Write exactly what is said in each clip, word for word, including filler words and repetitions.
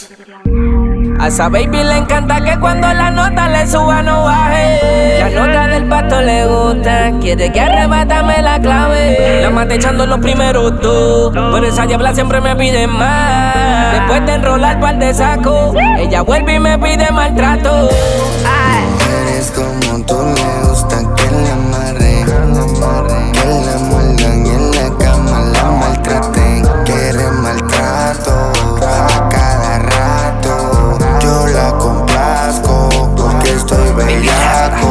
A esa baby le encanta que cuando la nota le suba no baje. La nota del pato le gusta, quiere que arrebátame la clave. La maté echando los primeros dos, pero esa diabla siempre me pide más. Después de enrolar par de saco, ella vuelve y me pide maltrato. Mujeres como tú le gustan que la amarren, que la muerdan y en la cama la maltraten. Quiere maltrato a cada rato. Yo la complazco porque estoy bellaco.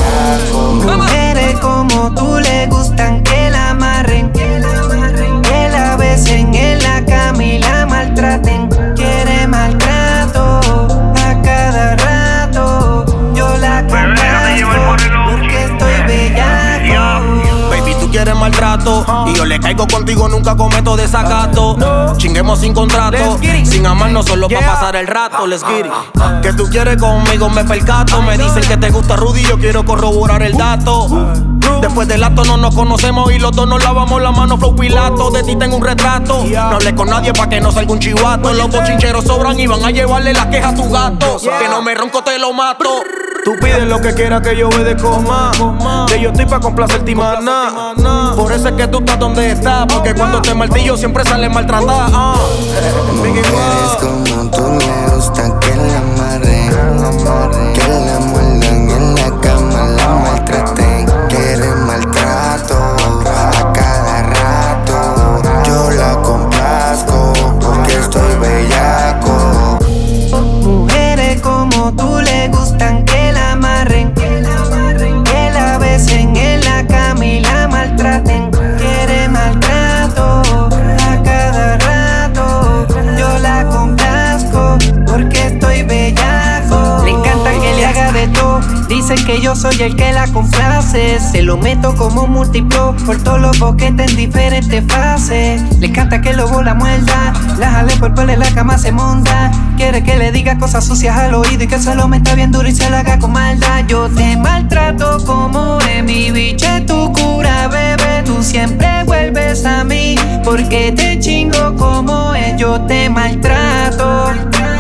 Mujeres como tú le gustan que la amarren, que la besen en la cama y la maltraten. Quiere maltrato a cada rato. Yo la complazco porque estoy bellaco. Baby, tú quieres maltrato y yo le caigo contigo, nunca cometo desacato. Chinguemos sin contrato, sin amarnos solo pa' pasar el rato. Let's get it. Que tú quieres conmigo, me percato. Me dicen que te gusta Rudy, yo quiero corroborar el dato. Después del acto no nos conocemos y los dos nos lavamos la mano, flow Pilato. De ti tengo un retrato, no hables con nadie pa' que no salga un chivato. Los bochincheros sobran y van a llevarle las quejas a tu gato. Que no me ronco, te lo mato. Tú pides lo que quieras que yo obedezco más. Que yo estoy pa' complacerte y más nada. Por eso es que tú estás donde estás, porque cuando te martillo siempre sales maltratada. uh. Mujeres como tú le gustan que la amarren, que la muerdan y en la cama la maltraten. Quiere maltrato a cada rato. Yo la complazco porque estoy bellaco. Mujeres como tú le gustan que la amarren, que la besen en la cama y la maltraten. Quiere maltrato a cada rato. Yo la complazco porque estoy bellaco. Le encanta que le haga de todo. Dicen que yo soy el que la complace. Se lo meto como múltiplo por todos los boquetes en diferentes fases. Le encanta que luego la muerda, la jale por pelo en la cama se monta. Quiere que le diga cosas sucias al oído y que se lo meta bien duro y se lo haga con maldad. Yo te maltrato como es mi biche, tu cura, bebé. Tú siempre vuelves a mí porque te chingo como es. Yo te maltrato.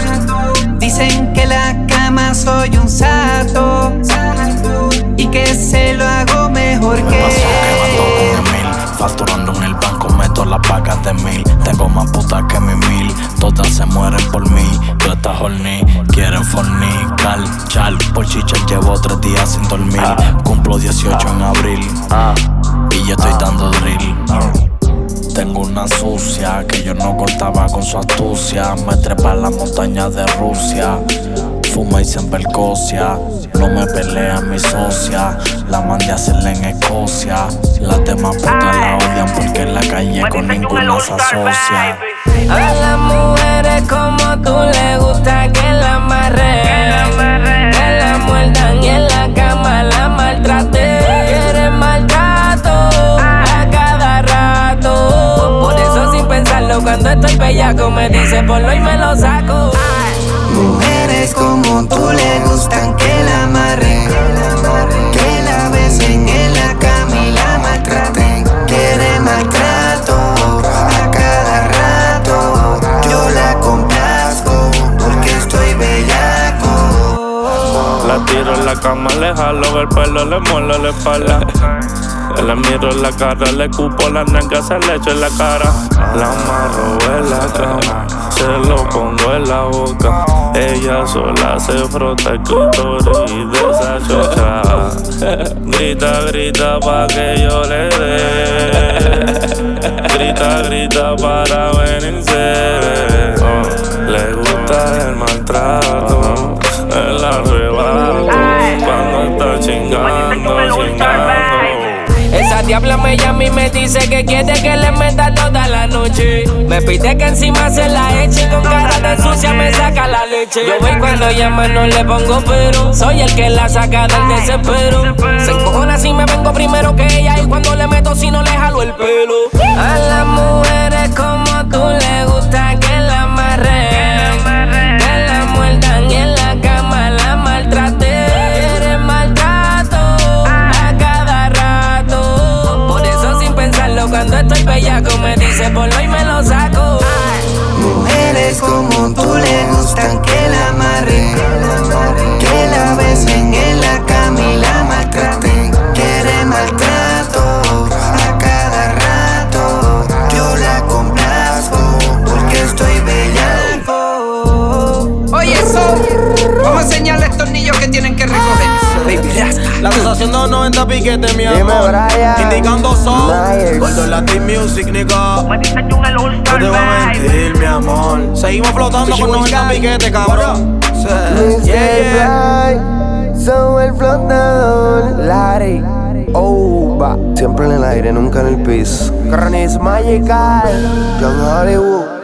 Dicen que la cama soy un sato y que se lo hago mejor que él. Facturando en el banco, meto las pagas de mil. Tengo más putas que mi mil, todas se mueren por mí. Yo estas horny, quieren fornicar. Chal, por chicha llevo tres días sin dormir. Cumplo dieciocho en abril y yo estoy dando drill. Tengo una sucia que yo no cortaba con su astucia. Me trepa en la montaña de Rusia, fuma y siempre percocia. No me pelea mi socia, la mandé a hacerla en Escocia. Las demás putas la odian porque en la calle con ninguna se asocia. A las mujeres como tú le gusta que la amarren, que la muerdan y en la cama la maltraten. Quiere maltrato a cada rato. Por eso sin pensarlo cuando estoy bellaco me dice ponlo y me lo saco. Mujeres como tú le gustan que la amarren, que la besen en la cama y la maltraten. Quiere maltrato a cada rato. Yo la complazco porque estoy bellaco. La tiro en la cama, le jalo el pelo, le muelo la espalda. Le miro en la cara, le cupo la nalga, se le echo en la cara. La amarro en la cama, se lo pongo en la boca. Ella sola se frota el clítoris de esa chocha. Grita, grita pa' que yo le dé. Grita, grita para venirse. Oh, le gusta el maltrato, el arrebato. Cuando está chingando, chingando. Esa diabla me llama y me dice que quiere que le meta toda la noche. Me pide que encima se la eche y con cara de sucia me saca la leche. Yo voy cuando llama, no le pongo pero. Soy el que la saca del desespero. Se encojona si me vengo primero que ella y cuando le meto si no le jalo el pelo. A las mujeres como tú le gusta que la amarren, que la muerdan y en la cama la maltraten. Cuando estoy bellaco me dice ponlo y me lo saco. Mujeres como tú le gustan haciendo noventa piquetes, mi Dime, amor. Brian Indicando son. Myers. Gordo Latin Music, nigga. Me dicen un el No te voy a mentir, mi amor. Seguimos flotando con noventa piquetes, cabrón. mister Yeah, yeah. Fly, soy el flotador. Larry, Oba. Siempre en el aire, nunca en el piso. Carnes Magical, John Hollywood.